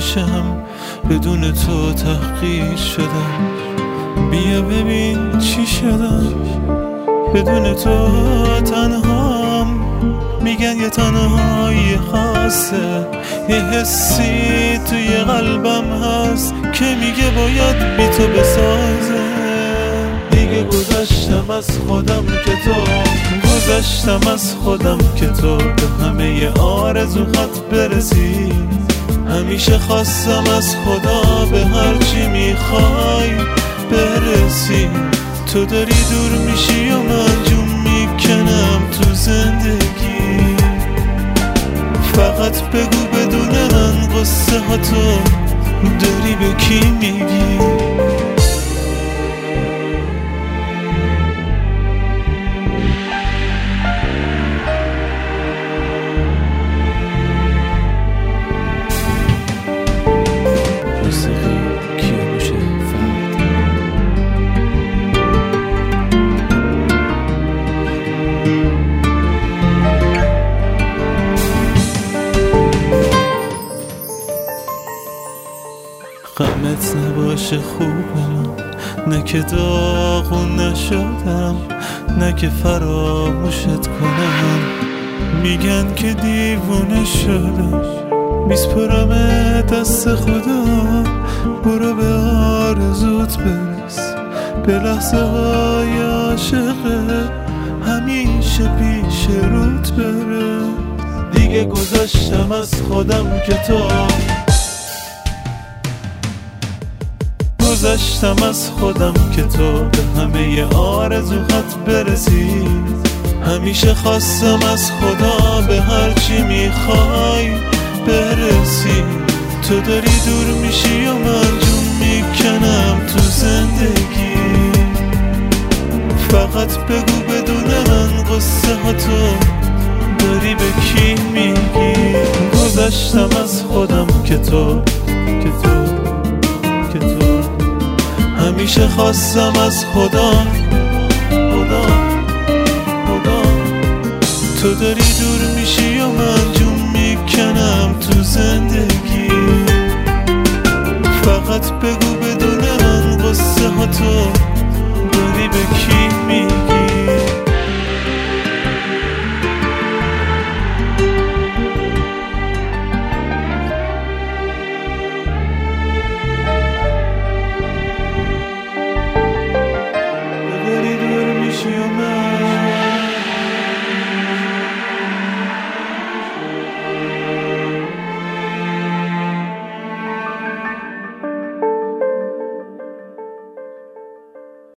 میشم، بدون تو تحقیر شدم. بیا ببین چی شدم، بدون تو تنهام. میگن یه تنهایی خاصه، یه حسی توی قلبم هست که میگه باید بی تو بسازه. دیگه گذشتم از خودم که تو، گذشتم از خودم که تو به همه آرزوهات برسی. همیشه خواستم از خدا به هرچی میخوای برسی. تو داری دور میشی و من جون میکنم تو زندگی. فقط بگو بدون من قصه ها تو داری به کی میگی؟ غمت نباشه خوب من، نه که داغون نشدم، نه که فراموشت کنم. میگن که دیوونه شدم، میسپرم دست خدا. برو به آرزوت برس، به لحظه های عاشقه همیشه پیش روت برس. دیگه گذشتم از خودم که تو، گذشتم از خودم که تو به همه آرزوهات برسی. همیشه خواستم از خدا به هرچی میخوای برسی. تو داری دور میشی و من جون میکنم تو زندگی. فقط بگو بدون من قصه ها تو داری به کی میگی؟ گذشتم از خودم که تو، که تو، که تو. همیشه خواستم از خدا، خدا، خدا. تو داری دور میشی و من جون میکنم تو زندگی. فقط بگو بدون من قصه ها تو